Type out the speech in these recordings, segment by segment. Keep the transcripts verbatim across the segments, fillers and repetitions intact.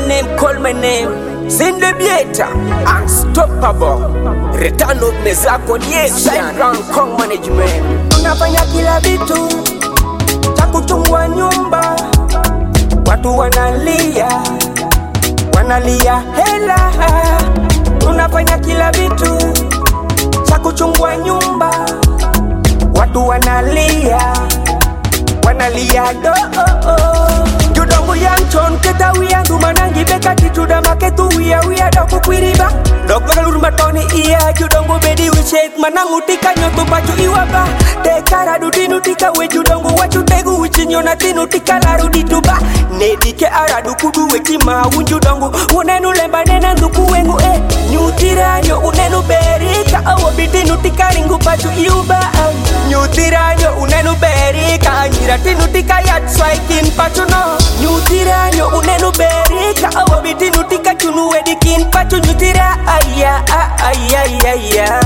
name, call my name. Zindebieta, unstoppable. Return of Mezako, yes, Brown Kong Management. Tunafanya kila vitu cha kuchungwa nyumba, watu wanalia, wanalia hela. Tunafanya kila vitu cha kuchungwa nyumba, watu wanalia, wanalia do oh oh. Judongo yang chon keta wia dumanangi beka tituda maketu wia wia doku kwiriba. Doku galur matoni iya judongo bedi wishet manangu tika nyoto pachu iwaba. Tekara dudinu tika we judongo wachu tegu wichinyo na tinu tika laru dituba. Nedike aradu kudu wechima unjudongo unenu lemba nena nduku wengu eh. Nyutiranyo unenu berika awo bitinu tika ringu pachu iuba. Nyutiranyo unenu berika anyira tinu tika yat swaikin pachu no. Nyutiranyo unenu berika awo bitinu tika chunu wedikin pachu nyutira aya aya aya aya.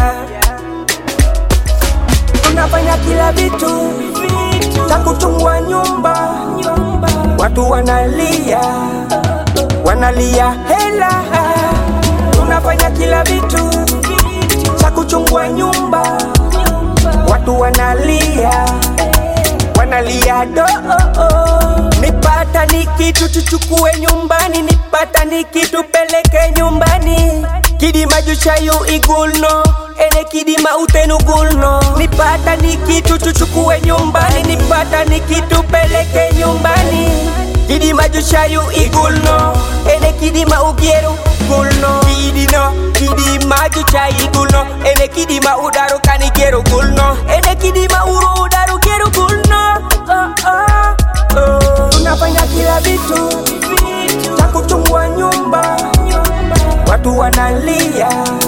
Tunafanya kila vitu cha kuchungwa nyumba, watu wanalia, wanalia hela. Tunafanya kila vitu cha kuchungwa nyumba, watu wanalia, wanalia do oh oh. Nipata ni kitu tuchukue nyumbani, nipata ni kitu peleke nyumbani. Kidima juchayu igulno, ene kidima utenu gulno. Nipata ni kitu tuchukue nyumbani, nipata ni kitu peleke nyumbani. Kidima juchayu igulno, ene kidima ugieru gulno. Kidino, kidima juchayu igulno, ene kidima udaru kanigieru gulno. Ene kidima uru udaru gieru gulno. Oh oh oh. Tunafanya kila vitu cha kuchungwa nyumba, watu wanalia,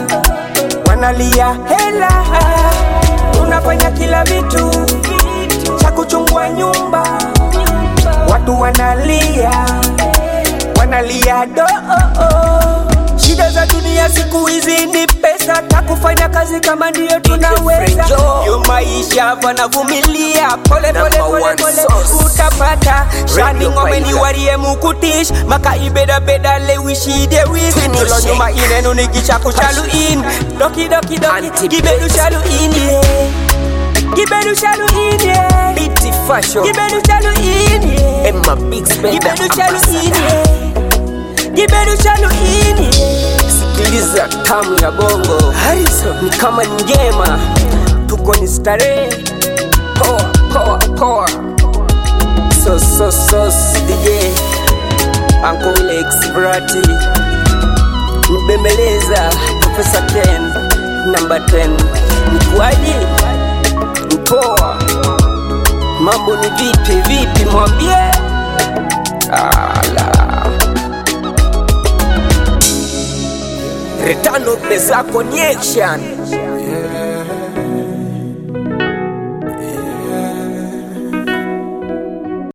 wanalia hela. Tunafanya kila vitu cha kuchungwa nyumba, watu wanalia, wanalia do oh oh. Shida za dunia siku hizi ni pesa, takufanya kazi kama ndiyo tunaweza. Yo maisha vanavumilia, pole pole pole pole utapata. Shani ngome ni warie mukutish, maka ibeda beda lewishi dewi. Nilo nyuma inenu nigisha kushalu in, doki doki doki gibedu shalu in yeah. Gibedu shalu in yeah. Beauty fashion, gibedu shalu in yeah. Emma Big Spender, gibedu shalu in yeah. Gibedu shalu in yeah. Sikiliza tamu ya bongo Harrison, ni kama njema. Tuko ni starehe, poa poa poa. So so so D J Uncle Lex Brati Mbembeleza Professor Ken number ten. Mkuaji mpoa, mambo ni vipi vipi, mwambie ala. Return of Mezako ni action.